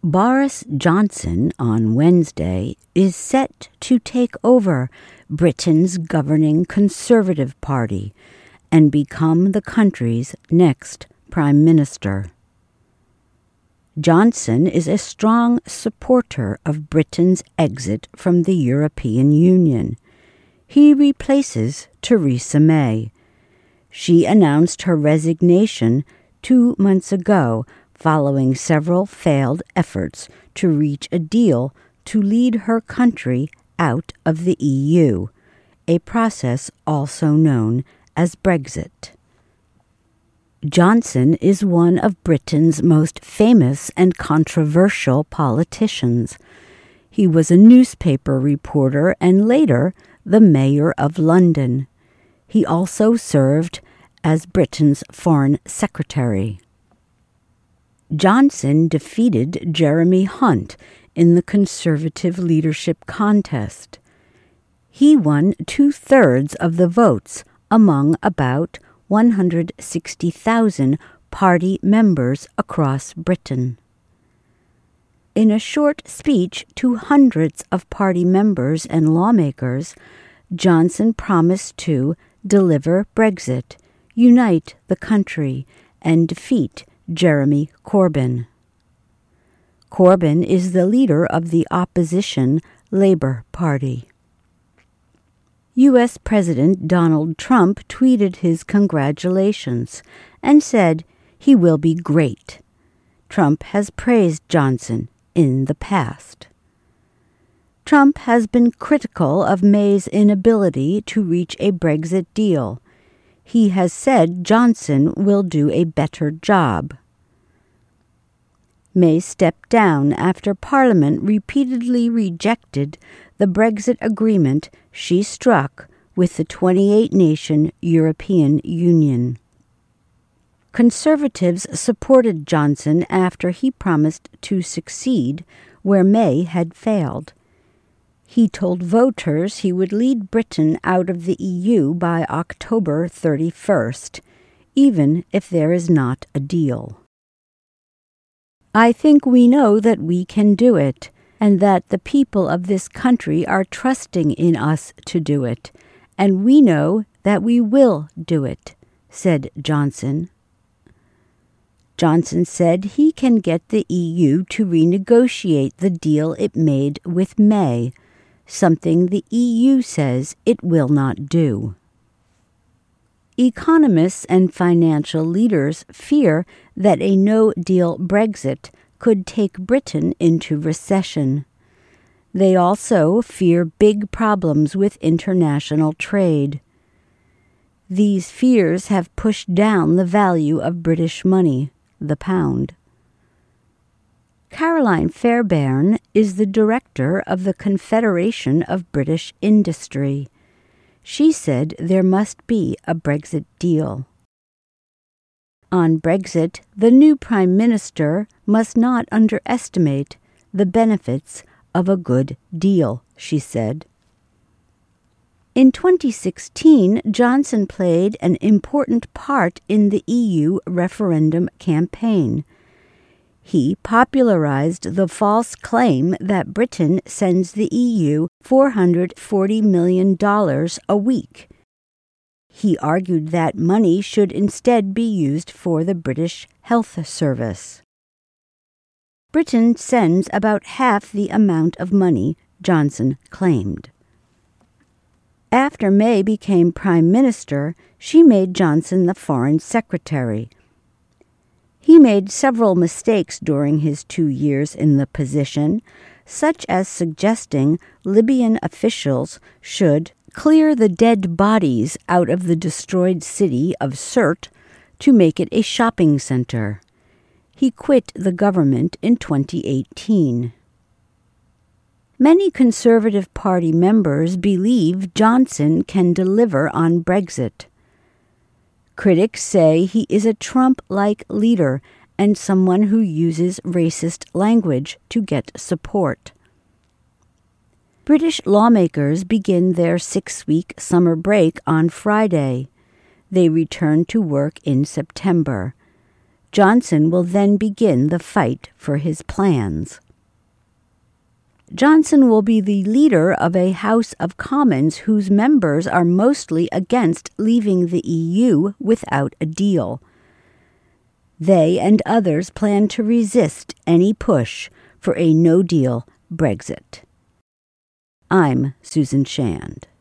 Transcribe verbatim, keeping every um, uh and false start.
Boris Johnson on Wednesday is set to take over Britain's governing Conservative Party and become the country's next Prime Minister. Johnson is a strong supporter of Britain's exit from the European Union. He replaces Theresa May. She announced her resignation two months ago following several failed efforts to reach a deal to lead her country out of the E U, a process also known as Brexit. Johnson is one of Britain's most famous and controversial politicians. He was a newspaper reporter and later the Mayor of London. He also served as Britain's Foreign Secretary. Johnson defeated Jeremy Hunt in the Conservative leadership contest. He won two-thirds of the votes among about one hundred sixty thousand party members across Britain. In a short speech to hundreds of party members and lawmakers, Johnson promised to deliver Brexit, unite the country, and defeat Jeremy Corbyn. Corbyn is the leader of the opposition Labour Party. U S President Donald Trump tweeted his congratulations and said he will be great. Trump has praised Johnson in the past. Trump has been critical of May's inability to reach a Brexit deal. He has said Johnson will do a better job. May stepped down after Parliament repeatedly rejected the Brexit agreement she struck with the twenty-eight nation European Union. Conservatives supported Johnson after he promised to succeed where May had failed. He told voters he would lead Britain out of the E U by October thirty-first, even if there is not a deal. I think we know that we can do it, and that the people of this country are trusting in us to do it, and we know that we will do it, said Johnson. Johnson said he can get the E U to renegotiate the deal it made with May, something the E U says it will not do. Economists and financial leaders fear that a no-deal Brexit could take Britain into recession. They also fear big problems with international trade. These fears have pushed down the value of British money, the pound. Caroline Fairbairn is the director of the Confederation of British Industry. She said there must be a Brexit deal. On Brexit, the new Prime Minister must not underestimate the benefits of a good deal, she said. In twenty sixteen, Johnson played an important part in the E U referendum campaign. He popularized the false claim that Britain sends the E U four hundred forty million dollars a week. He argued that money should instead be used for the British Health Service. Britain sends about half the amount of money, Johnson claimed. After May became Prime Minister, she made Johnson the Foreign Secretary. He made several mistakes during his two years in the position, such as suggesting Libyan officials should clear the dead bodies out of the destroyed city of Sirte to make it a shopping center. He quit the government in twenty eighteen. Many Conservative Party members believe Johnson can deliver on Brexit. Critics say he is a Trump-like leader and someone who uses racist language to get support. British lawmakers begin their six-week summer break on Friday. They return to work in September. Johnson will then begin the fight for his plans. Johnson will be the leader of a House of Commons whose members are mostly against leaving the E U without a deal. They and others plan to resist any push for a no-deal Brexit. I'm Susan Shand.